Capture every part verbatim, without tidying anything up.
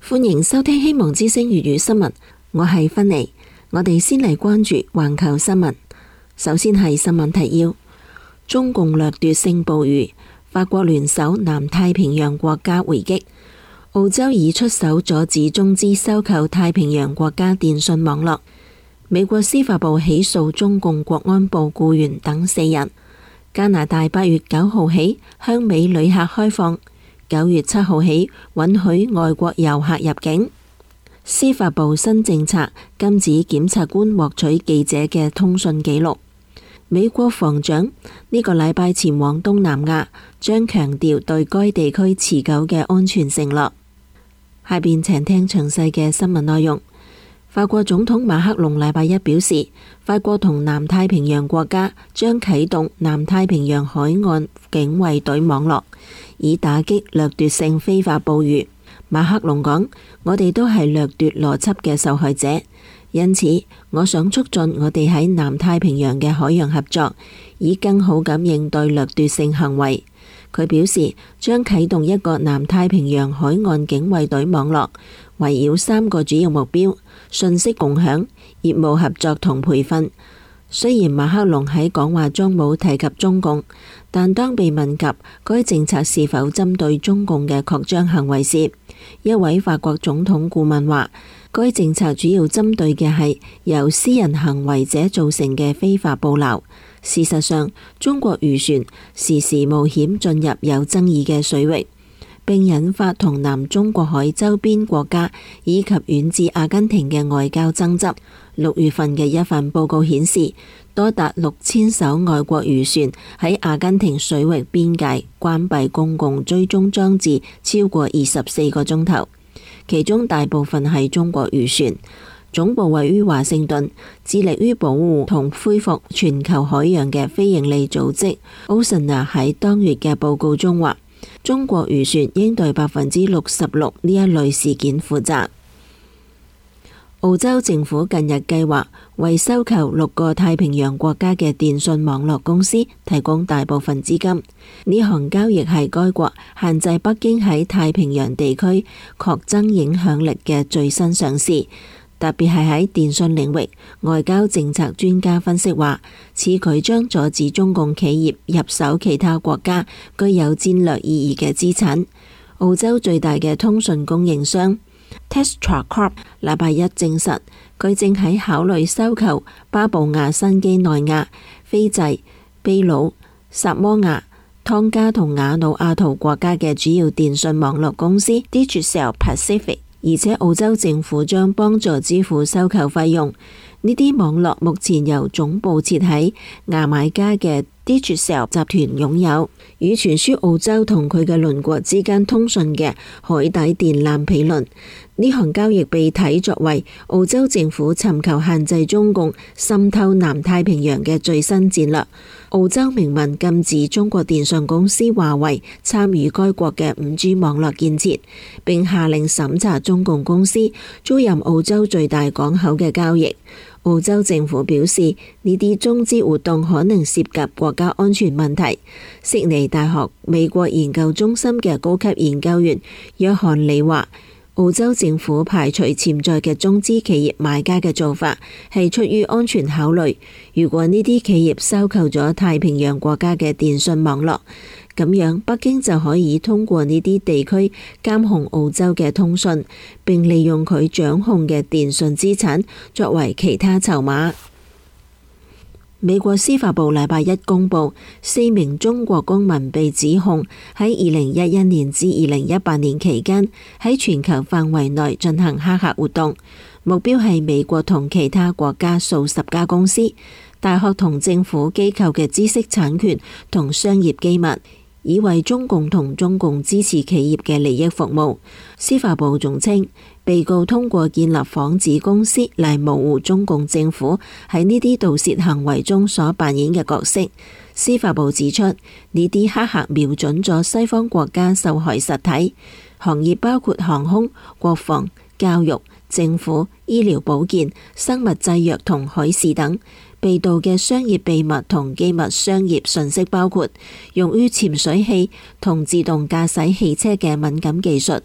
歡迎收聽希望之聲粵語新聞，我係芬妮。我哋先嚟關注環球新聞。首先係新聞提要：中共掠奪性捕魚，法國聯手南太平洋國家回擊；澳洲已出手阻止中資收購太平洋國家電信網絡；美國司法部起訴中共國安部僱員等四人；加拿大八月九號起向美旅客開放，九月七號起允許外國遊客入境。司法部新政策禁止檢察官獲取記者嘅通訊記錄。美國防長呢個禮拜前往東南亞，將強調對該地區持久嘅安全承諾。下邊請聽詳細嘅新聞內容。法國總統馬克龍禮拜一表示，法國同南太平洋國家將啟動南太平洋海岸警衛隊網絡，以打擊掠奪性非法捕魚。馬克龍講：我哋都係掠奪邏輯嘅受害者，因此我想促進我哋喺南太平洋嘅海洋合作，以更好咁應對掠奪性行為。佢表示將啟動一個南太平洋海岸警衛隊網絡，圍繞三個主要目標：信息共享、業務合作同培訓。雖然馬克龍喺講話中冇提及中共，但當被問及該政策是否針對中共嘅擴張行為時，一位法國總統顧問話，該政策主要針對嘅係由私人行為者造成嘅非法捕撈。事實上，中國漁船時時冒險進入有爭議嘅水域，並引發同南中國海周邊國家以及遠至阿根廷嘅外交爭執。六月份嘅一份報告顯示，多達六千艘外國漁船喺阿根廷水域邊界關閉公共追蹤裝置超過二十四個鐘頭，其中大部分係中國漁船。總部位於華盛頓，致力於保護同恢復全球海洋嘅非營利組織 Oceana 喺當月嘅報告中話，中國漁船應對百分之六十六呢一類事件負責。澳洲政府近日計劃為收購六個太平洋國家嘅電信網絡公司提供大部分資金。呢項交易係該國限制北京喺太平洋地區擴增影響力嘅最新嘗試。特別係喺電信領域，外交政策專家分析話，此舉將阻止中共企業入手其他國家具有戰略意義嘅資產。澳洲最大嘅通訊供應商 Telstra Corp 禮拜一證實，佢正喺考慮收購巴布亞新畿內亞、斐濟、秘魯、薩摩亞、湯加同瓦努阿圖國家嘅主要電信網絡公司 Digicel Pacific。而且澳洲政府將幫助支付收購費用。呢啲網絡目前由總部設喺牙買加嘅 Digicel 集團擁有，與傳輸澳洲同佢嘅鄰國之間通訊嘅海底電纜毗鄰。呢項交易被睇作為澳洲政府尋求限制中共滲透南太平洋嘅最新戰略。澳洲明文禁止中國電信公司華為參與該國嘅五 G 網絡建設，並下令審查中共公司租賃澳洲最大港口嘅交易。澳洲政府表示，呢啲中資活動可能涉及國家安全問題。悉尼大學美國研究中心嘅高級研究員約翰李話，澳洲政府排除潛在嘅中資企業買家嘅做法係出於安全考慮。如果呢啲企業收購咗太平洋國家嘅電信網絡，咁樣北京就可以通過呢啲地區監控澳洲嘅通訊，並利用佢掌控嘅電信資產作為其他籌碼。美國司法部禮拜一公布，四名中國公民被指控喺二零一一年至二零一八年期間喺全球範圍內進行黑客活動，目標係美國同其他國家數十家公司、大學同政府機構嘅知識產權同商業機密，以為中共同中共支持企業嘅利益服務。司法部仲稱，被告通過建立幌子公司嚟模糊中共政府喺呢啲盜竊行為中所扮演嘅角色。司法部指出，呢啲黑客瞄準咗西方國家受害實體，行業包括航空、國防、教育、政府、醫療保健、生物製藥同海事等。被盜嘅商業秘密同機密商業信息包括用於潛水器同自動駕駛汽車嘅敏感技術、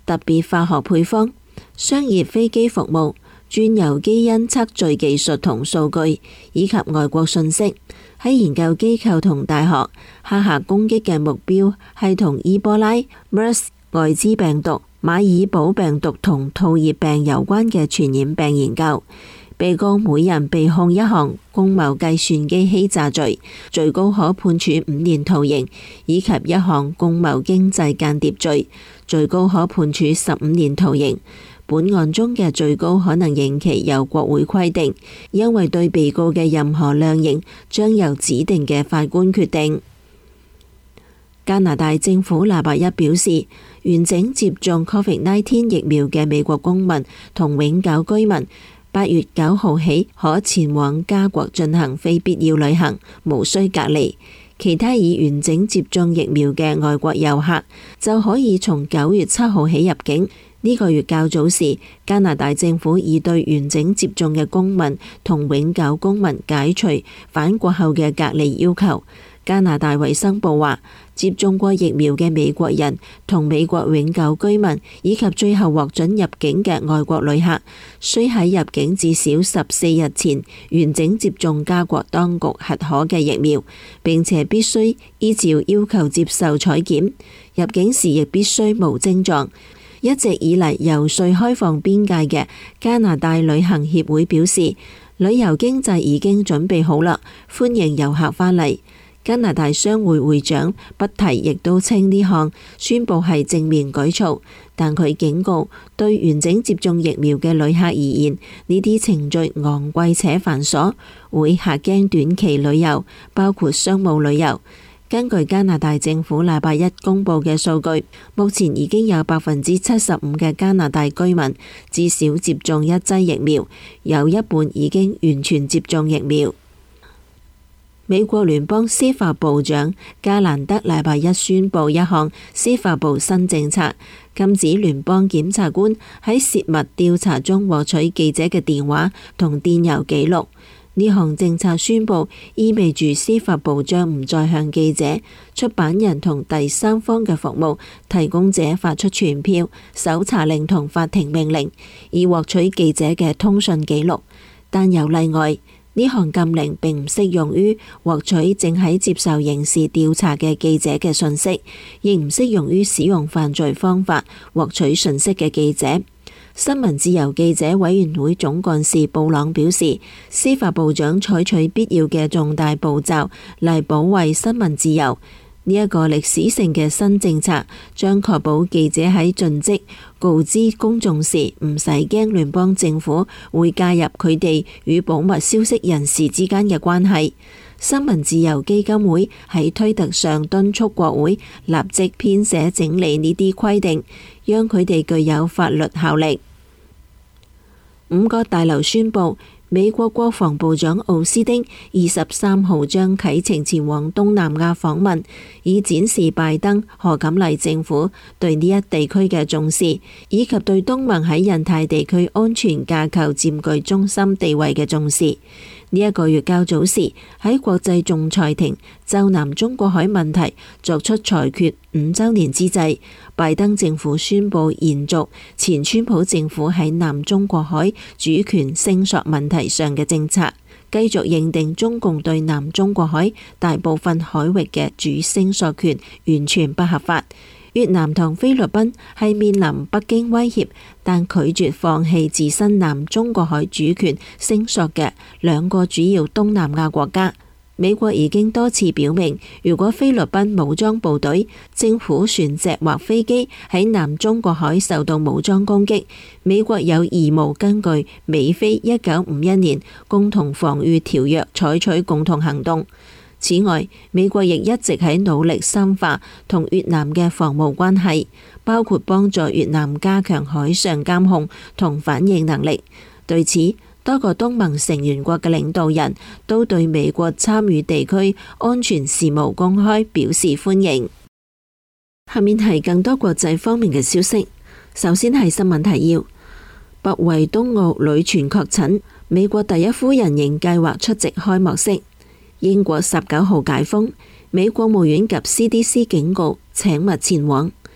特別化學配方、商業飛機服務、轉由基因測序技術同數據，以及外國信息。喺研究機構同大學，黑客攻擊嘅目標係同伊波拉、MERS、艾滋病毒、馬爾堡病毒同兔熱病有關嘅傳染病研究。被告每人被控一項公謀計算機欺詐罪，最高可判處五年徒刑；以及一項公謀經濟間諜罪，最高可判處十五年徒刑。本案中嘅最高可能刑期由國會規定，因為對被告嘅任何量刑將由指定嘅法官決定。加拿大政府禮拜一表示，完整接種 Covid 十九 疫苗嘅美國公民同永久居民，八月九號起可前往加國進行非必要旅行，無需隔離。其他已完整接種疫苗嘅外國遊客就可以從九月七號起入境。呢個月較早時，加拿大政府已對完整接種嘅公民同永久公民解除返國後嘅隔離要求。加拿大衛生部話，接種過疫苗嘅美國人同美國永久居民以及最後獲准入境嘅外國旅客，需喺入境至少十四日前完整接種加國當局核可嘅疫苗，並且必須依照要求接受採檢。入境時亦必須無症狀。一直以嚟遊說開放邊界嘅加拿大旅行協會表示，旅遊經濟已經準備好啦，歡迎遊客返嚟。加拿大商會會長不提亦都稱呢項宣佈係正面舉措，但佢警告對完整接種疫苗嘅旅客而言，呢啲程序昂貴且繁瑣，會嚇驚短期旅遊，包括商務旅遊。根據加拿大政府禮拜一公佈嘅數據，目前已經有百分之七十五嘅加拿大居民至少接種一劑疫苗，有一半已經完全接種疫苗。美國聯邦司法部長加蘭德禮拜一宣佈一項司法部新政策，禁止聯邦檢察官喺泄密調查中獲取記者嘅電話同電郵記錄。呢項政策宣佈意味住司法部將唔再向記者、出版人同第三方嘅服務提供者發出傳票、搜查令同法庭命令，以獲取記者嘅通訊記錄。但有例外，呢項禁令並唔適用於獲取正喺接受刑事調查嘅記者嘅信息，亦唔適用於使用犯罪方法獲取信息嘅記者。新聞自由記者委員會總幹事布朗表示，司法部長採取必要嘅重大步驟嚟保衛新聞自由。呢一個歷史性嘅新政策將確保記者喺盡職告知公眾時唔使驚聯邦政府會介入佢哋與保密消息人士之間嘅關係。新聞自由基金會喺推特上敦促國會立即編寫整理呢啲規定，讓佢哋具有法律效力。五角大樓宣布，美國國防部長奧斯汀二十三號將啟程前往東南亞訪問，以展示拜登、賀錦麗政府對呢一地區嘅重視，以及對東盟喺印太地區安全架構佔據中心地位嘅重視。呢一個月較早時，喺國際仲裁庭就南中國海問題作出裁決五周年之際，拜登政府宣布延續前川普政府喺南中國海主權聲索問題上嘅政策，繼續認定中共對南中國海大部分海域嘅主聲索權完全不合法。越南同菲律賓係面臨北京威脅，但拒絕放棄自身南中國海主權聲索嘅兩個主要東南亞國家。美國已經多次表明，如果菲律賓武裝部隊、政府船隻或飛機喺南中國海受到武裝攻擊，美國有義務根據美菲一九五一年共同防禦條約採取共同行動。此外，美國亦一直喺努力深化同越南嘅防務關係，包括幫助越南加強海上監控同反應能力。對此，多個東盟成員國嘅領導人都對美國參與地區安全事務公開表示歡迎。下面係更多國際方面嘅消息。首先係新聞提要：北維東澳女傳確診，美國第一夫人仍計劃出席開幕式。英國十九號解封，美國務院及 C D C 警告請勿前往。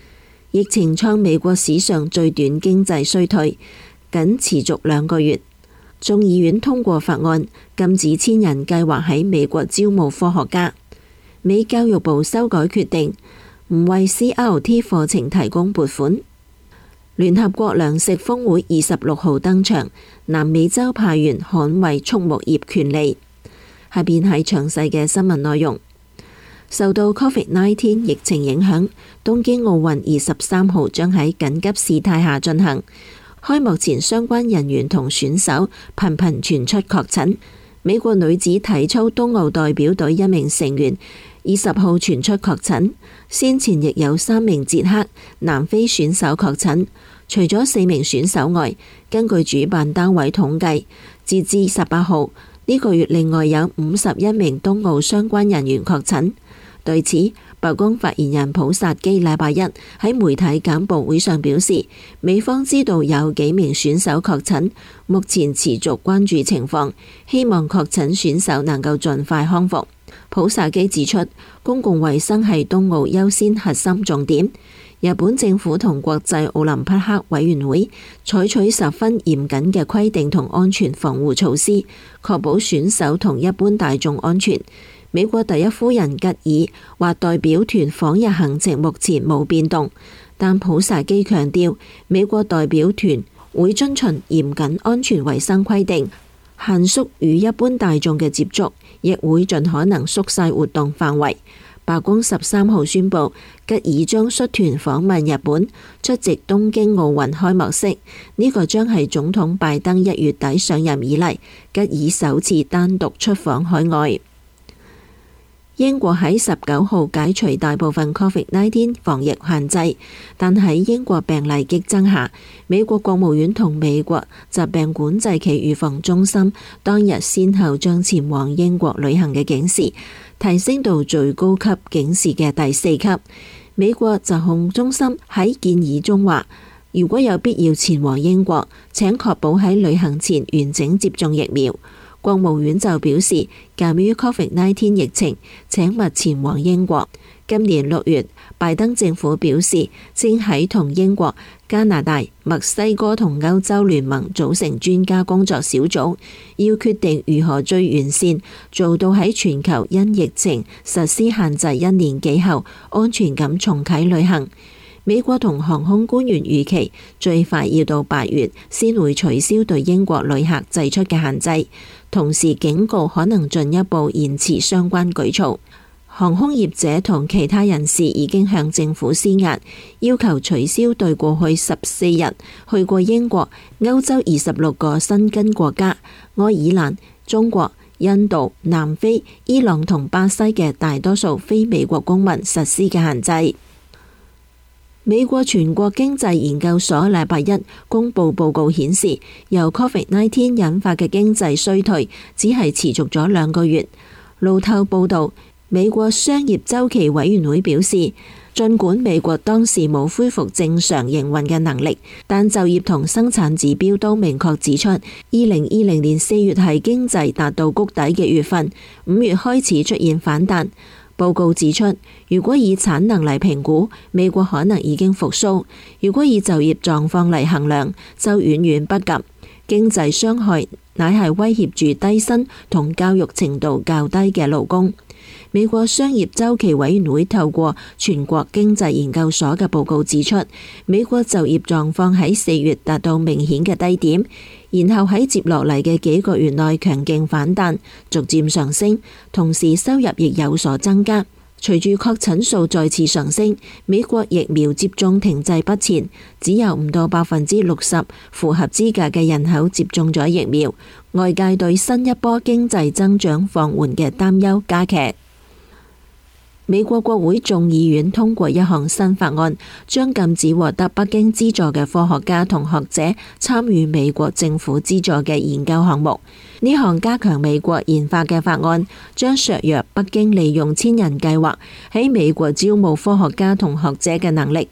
疫情創美國史上最短經濟衰退，僅持續兩個月。眾議院通過法案，禁止千人計劃喺美國招募科學家。美教育部修改決定，唔為 C R T 課程提供撥款。聯合國糧食峰會二十六號登場，南美洲派員捍衛畜牧業權利。下邊係詳細嘅新聞內容。受到 Covid 十九 疫情影響，東京奧運二十三號將喺緊急事態下進行。開幕前，相關人員同選手頻頻傳出確診。美國女子體操東奧代表隊一名成員二十號傳出確診，先前亦有三名捷克、南非選手確診。除咗四名選手外，根據主辦單位統計，截至十八號呢個月，另外有五十一名東奧相關人員確診。對此，白宮發言人普薩基禮拜一喺媒體簡報會上表示，美方知道有幾名選手確診，目前持續關注情況，希望確診選手能夠盡快康復。普薩基指出，公共衛生係東奧優先核心重點。日本政府同國際奧林匹克委員會採取十分嚴謹嘅規定同安全防護措施，確保選手同一般大眾安全。美國第一夫人吉爾話，代表團訪日行程目前冇變動，但普薩基強調，美國代表團會遵循嚴謹安全衛生規定，限縮與一般大眾嘅接觸，亦會盡可能縮細活動範圍。白宮十三號宣布，吉爾將率團訪問日本，出席東京奧運開幕式。呢、這個將係總統拜登一月底上任以嚟，吉爾首次單獨出訪海外。英國喺十九號解除大部分 Covid 十九 防疫限制，但喺英國病例激增下，美國國務院同美國疾病管制暨預防中心當日先後將前往英國旅行嘅警示提升到最高級警示嘅第四級。美國疾控中心喺建議中話，如果有必要前往英國，請確保喺旅行前完整接種疫苗。國務院就表示，鑑於 Covid 十九 疫情，請勿前往英國。今年六月，拜登政府表示，正喺同英國、加拿大、墨西哥同歐洲聯盟組成專家工作小組，要決定如何最完善做到喺全球因疫情實施限制一年幾後，安全咁重啟旅行。美國同航空官員預期最快要到八月先會取消對英國旅客祭出嘅限制，同時警告可能進一步延遲相關舉措。航空業者同其他人士已經向政府施壓，要求取消對過去十四日去過英國、歐洲二十六個申根國家、愛爾蘭、中國、印度、南非、伊朗同巴西嘅大多數非美國公民實施嘅限制。美國全國經濟研究所禮拜一公布報告顯示，由 Covid 十九 引發嘅經濟衰退只係持續咗兩個月。路透報道，美國商業週期委員會表示，儘管美國當時冇恢復正常營運嘅能力，但就業同生產指標都明確指出，二零二零年四月係經濟達到谷底嘅月份，五月開始出現反彈。報告指出，如果以產能嚟評估，美國可能已經復甦；如果以就業狀況嚟衡量，就遠遠不及。經濟傷害乃係威脅住低薪同教育程度較低嘅勞工。美國商業週期委員會透過全國經濟研究所嘅報告指出，美國就業狀況喺四月達到明顯嘅低點，然後喺接落嚟嘅幾個月內強勁反彈，逐漸上升，同時收入亦有所增加。隨住確診數再次上升，美國疫苗接種停滯不前，只有唔到百分之六十符合資格嘅人口接種咗疫苗，外界對新一波經濟增長放緩嘅擔憂加劇。美國國會眾議院通過一項新法案，將禁止獲得北京資助嘅科學家同學者參與美國政府資助嘅研究項目。呢項加強美國研發嘅法案，將削弱北京利用千人計劃喺美國招募科學家同學者嘅能力。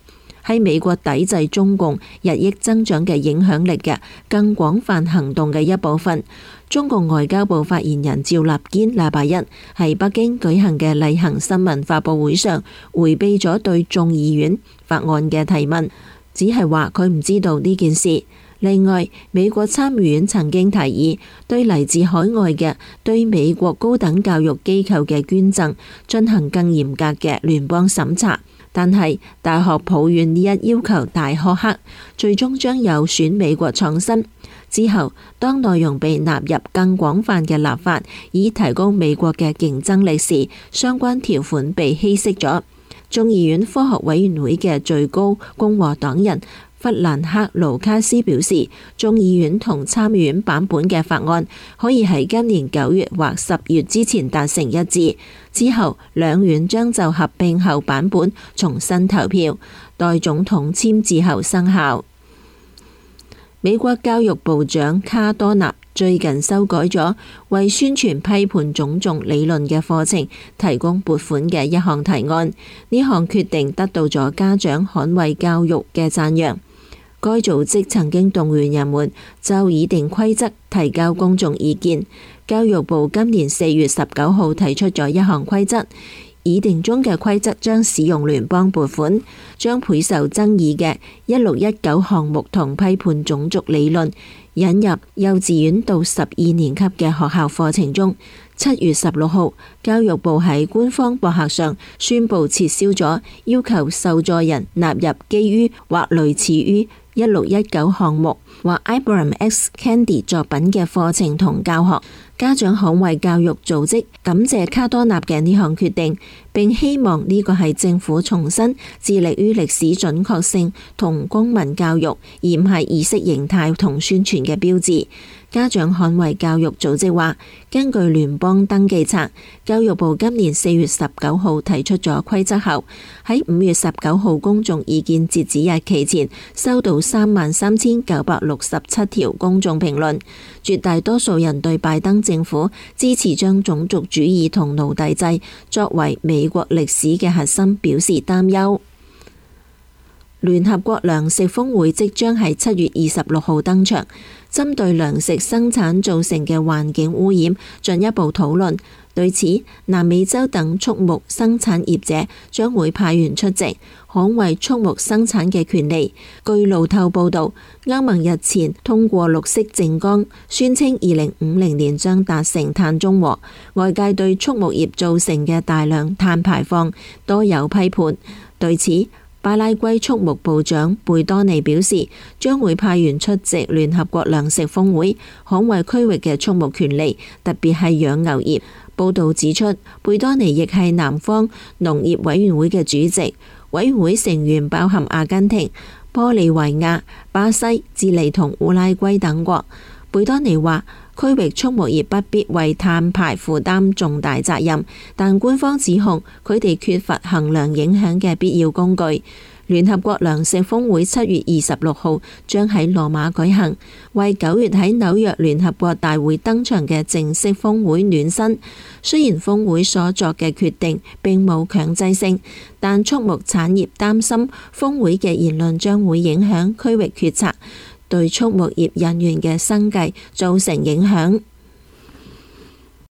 喺美國抵制中共日益增長嘅影響力嘅更廣泛行動嘅一部分。中共外交部發言人趙立堅禮拜一喺北京舉行嘅例行新聞發佈會上，迴避咗對眾議院法案嘅提問，只係話佢唔知道呢件事。另外，美國參議院曾經提議對嚟自海外嘅對美國高等教育機構嘅捐贈進行更嚴格嘅聯邦審查，但係大學抱怨呢一要求大苛刻，最終將有損美國創新。之後，當內容被納入更廣泛嘅立法，以提高美國嘅競爭力時，相關條款被稀釋咗。眾議院科學委員會嘅最高共和黨人弗蘭克盧卡斯表示，眾議院同參議院版本嘅法案可以喺今年九月或十月之前達成一致，之後兩院將就合併後版本重新投票，待總統簽字後生效。美國教育部長卡多納最近修改咗為宣傳批判種族理論嘅課程提供撥款嘅一項提案，呢項決定得到咗家長捍衛教育嘅讚揚。該組織曾經動員人們就擬定規則提交公眾意見。教育部今年四月十九號提出咗一項規則，擬定中嘅規則將使用聯邦撥款，將倍受爭議嘅一六一九項目同批判種族理論引入幼稚園到十二年級嘅學校課程中。七月十六號，教育部喺官方博客上宣布撤銷咗要求受助人納入基於或類似於一六一九項目或 Ibram X Kendi 作品嘅課程同教學。家長捍衛教育組織感謝卡多納嘅呢項決定，並希望呢個係政府重申致力於歷史準確性同公民教育，而唔係意識形態同宣傳嘅標誌。家長捍衛教育組織話，根據聯邦登記冊，教育部今年四月十九號提出咗規則後，喺五月十九號公眾意見截止日期前，收到三萬三千九百六十七條公眾評論，絕大多數人對拜登政府支持將種族主義同奴隸制作為美國歷史嘅核心表示擔憂。聯合國糧食峰會即將喺七月二十六號登場，針對糧食生產造成嘅環境污染進一步討論。對此，南美洲等畜牧生產業者將會派員出席，捍衛畜牧生產嘅權利。據路透報道，歐盟日前通過綠色政綱，宣稱二零五零年將達成碳中和。外界對畜牧業造成嘅大量碳排放多有批判。對此，巴拉圭畜牧部長貝多尼表示，將會派員出席聯合國糧食峰會，捍衛區域嘅畜牧權利，特別係養牛業。報道指出，貝多尼亦係南方農業委員會嘅主席，委員會成員包含阿根廷、玻利維亞、巴西、智利同烏拉圭等國。貝多尼話，區域畜牧業不必為碳排負擔重大責任，但官方指控佢哋缺乏衡量影響嘅必要工具。聯合國糧食峰會七月二十六號將喺羅馬舉行，為九月喺紐約聯合國大會登場嘅正式峰會暖身。雖然峰會所作嘅決定並冇強制性，但畜牧產業擔心峰會嘅言論將會影響區域決策，對畜牧業人員嘅生計造成影響。